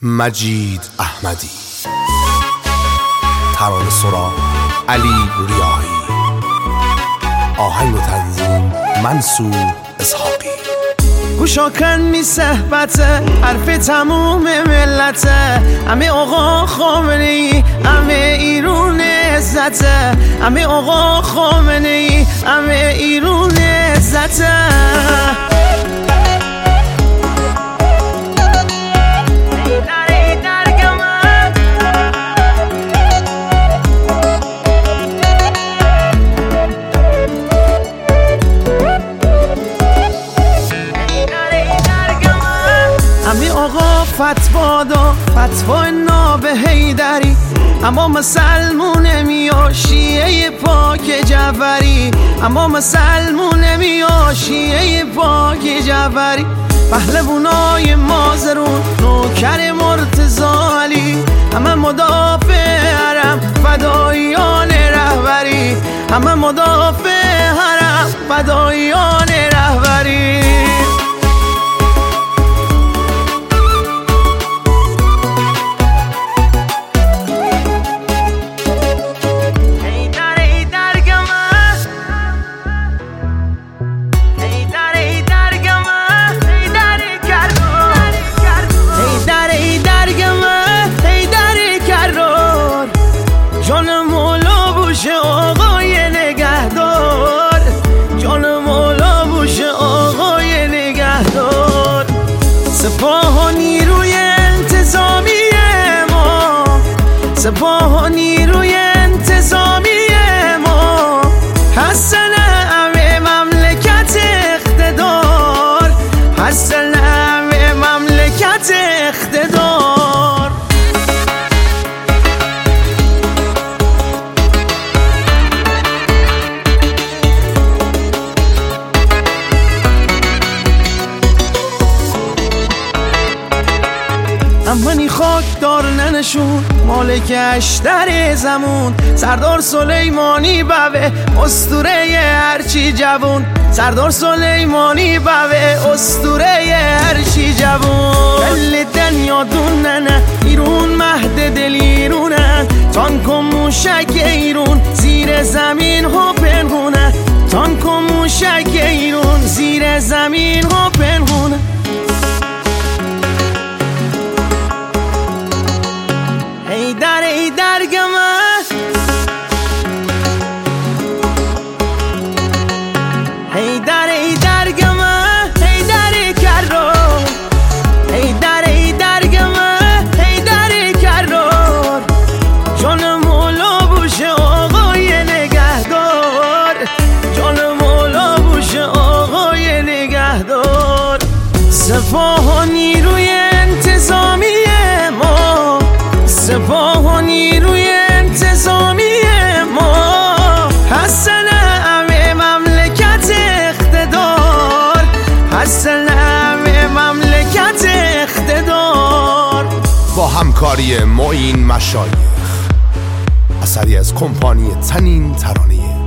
مجید احمدی، ترانه سرا علی ریاحی، آهنگ و تنظیم منصور اسحاقی. گوشا کن می صحبت حرف تموم ملت، همه آقا خامنه ای، همه ایرون عزت، همه آقا خامنه ای، همه ایرون عزت. همه آقا فتوا دا فتوا ناب حیدری، اما مسلمون میا شیعه پاک جعفری، اما مسلمون میا شیعه پاک جعفری. پهلوانای مازرون نوکر مرتضی علی، همه مدافع حرم فدایان رهبری، همه مدافع حرم فدایان رهبری. سپاه و نیروی انتظامی ما، سپاه و نیروی انتظامی ما، حسن همه مملکت اقتدار، حسن همه مملکت اقتدار. امانی خاک دار ننشون مالک اشتر زمون، سردار سلیمانی بوه اسطوره هرچی جوون، سردار سلیمانی بوه اسطوره هرچی جوون. دل دنیا دوننه ایرون مهد دل ایرونه، تانک و موشک ایرون زیر زمین ها پنهونه، تانک و موشک ایرون زیر زمین ها پنهونه. حیدر گمه حیدر گمه حیدر کرار، حیدر گمه حیدر کرار. جان مولا باشه آقای نگهدار، جان مولا باشه آقای نگهدار. سپاه و نیروی انتظامی ما، سپاه و نیروی انتظامی ما، حسن همه مملکت اقتدار، حسن همه مملکت اقتدار. با همکاری معین مشایخ، اثری از کمپانی تنین ترانه